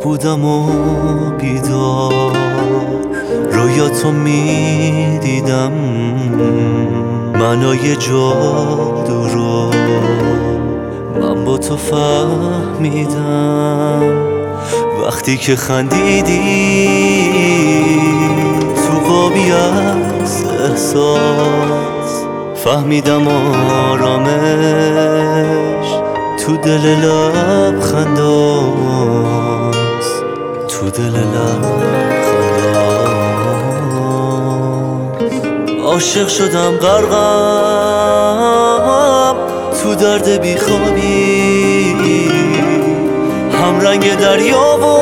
بودم و بیدار رویاتو میدیدم، معنای جادو رو من با تو فهمیدم. وقتی که خندیدی تو قابی از احساس، فهمیدم آرامش تو دل لبخنداست، تو دل لبخنداست. عاشق شدم غرقم تو درد بیخوابی، هم رنگ دریا و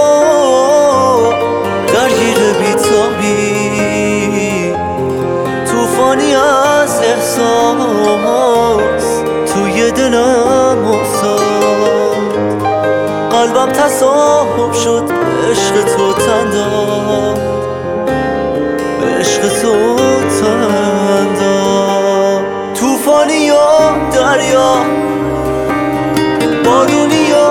درگیر بیتابی، توفانی از احساس توی دلم افتاد. قلبم تصاحب شد، عشق تو تن داد، عشق تو تن داد. توفانی یا دریا، بارونی یا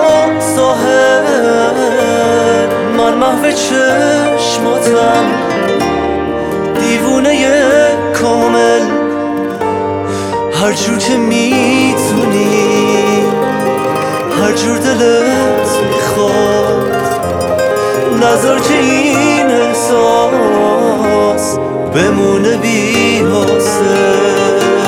ساحل، من محو چشماتم دیوونه کامل. هر جور که میتونی، هر جور دلت میخواد، نذار که این احساس بمونه بی حاصل.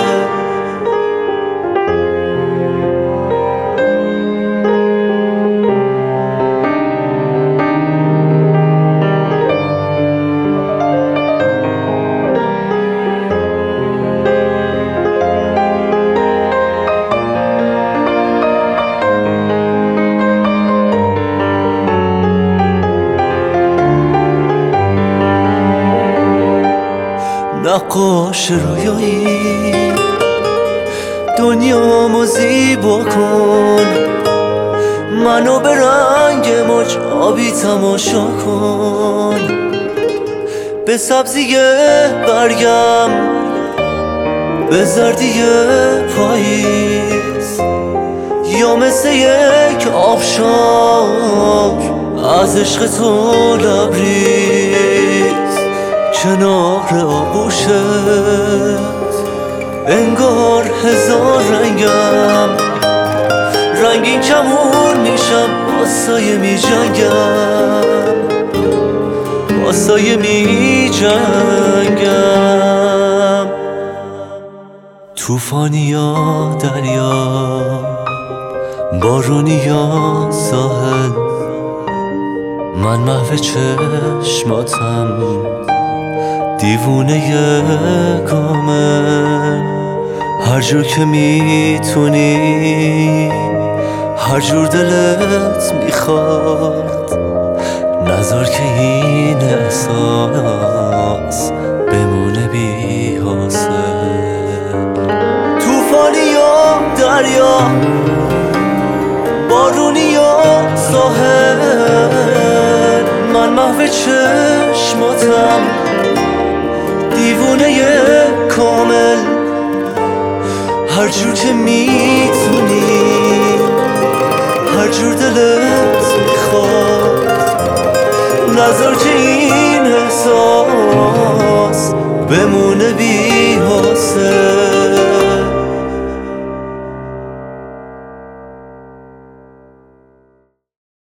نقاش رویایی، دنیامو زیبا کن، منو به رنگ موج آبی تماشا کن. به سبزی برگم، به زردی پاییز، یا مثل یک آبشار از عشق تو لبریز. کنار آغوشت انگار هزار رنگم، رنگین کمون میشم، با سایه می جنگم، با سایه می جنگم. توفانی یا دریا، بارونی یا ساحل، من محو چشماتم دیوونه کامل. هر جور که میتونی، هر جور دلت میخواد، نذار که این احساس بمونه بی حاصل. توفانی یا دریا، بارونی یا ساحل، من محو چشماتم دیوونه کامل. هر جور که میتونی، هر جور دلت میخواد، نذار که این احساس بمونه